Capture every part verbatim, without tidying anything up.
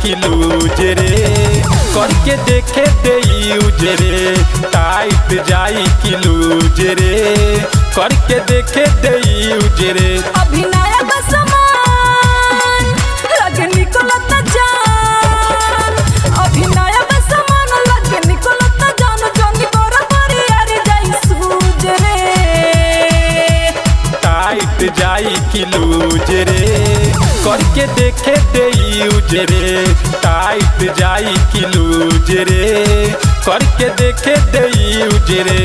कि लूज रे, करके देखे दे यूज रे। टाइट जाई कि लूज रे, करके देखे दे यूज रे। अभी नया बसमान लगे निकलता जान, अभी नया बसमान लगे निकलता जान, जनी बराबर यार जाई सूज रे। टाइट जाई कि लूज रे, करके देखे दे यूज रे। टाइट जाई कि लूज रे, करके देखे दे यूज रे।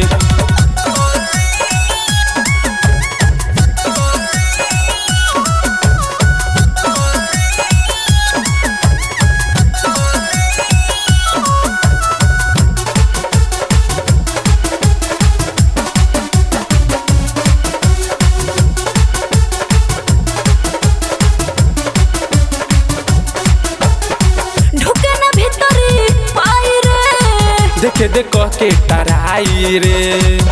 देखे दे कह के टराई रे,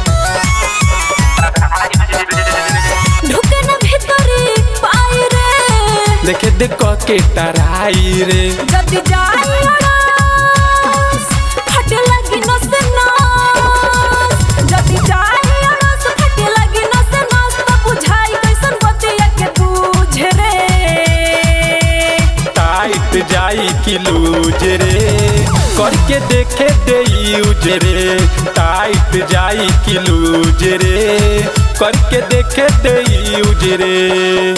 ढुके न भीतरी पाई रे। देखे दे कह के टराई रे। जदी जाई अड़स फटे लगी नस नस, जदी जाई अड़स फटे लगी नस नस, त बुझाई कैसन बतिया के बूझ रे। टाइट जाई कि लूज रे, करके देखे दे यूज रे। टाइट जाई कि लूज रे, करके देखे दे यूज रे।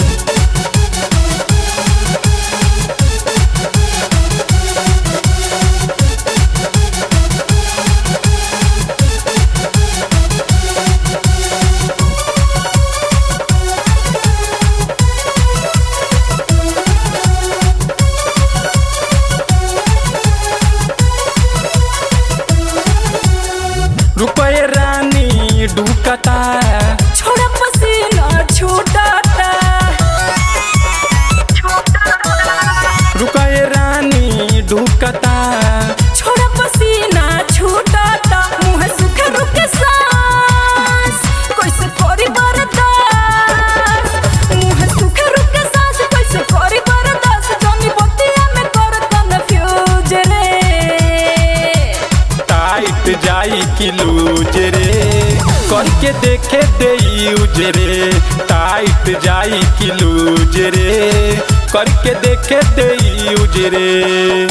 रुपये रानी ढुकता, छोड़ा पसीना छूटता। रुपये रानी ढुकता, छोड़ा पसीना छूटता। मुँह सुखे रुके सांस कैसे करी बर्दाश्त, मुँह सुखे रुके सांस कैसे करी बर्दाश्त, जनी बतिया में कर कन्फ्यूज रे। टाइट जाई कि लूज रे, करके देखे दे यूज रे। टाइट जाई कि लूज रे, करके देखे दे यूज रे।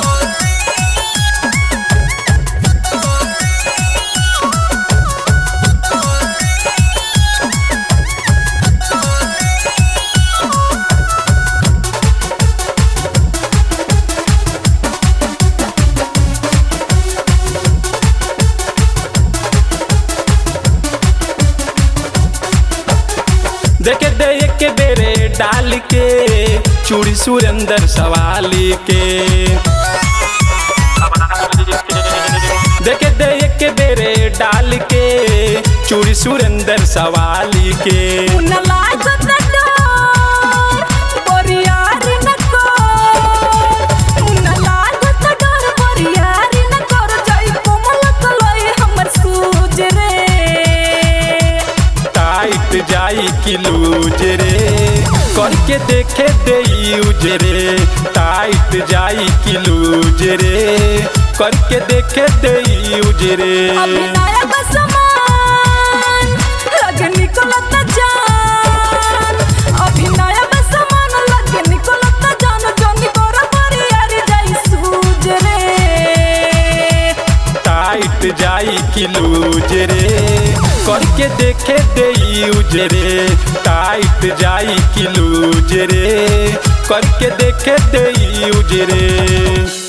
देखे दे एक बेरे डाल के चूड़ी सुरेंद्र सवाली के। देखे दे एक बेरे डाल के चूड़ी सुरेंद्र सवाली के। न लागत डर बरियारी न कर, न लागत डर बरियारी न कर, जाई कोमल कलई हमर सूज रे। टाइट जाई कि लूज रे, करके देखे दे यूज रे। टाइट जाई कि लूज रे, करके देखे दे यूज रे। अभी नया बसमान लगे निकलता जान, अभी नया बसमान लगे निकलता जान, जनी बराबर यार जाई सूज रे। टाइट जाई कि लूज रे, करके देखे दे यूज रे। टाइट जाई कि लूज रे, करके देखे दे यूज रे।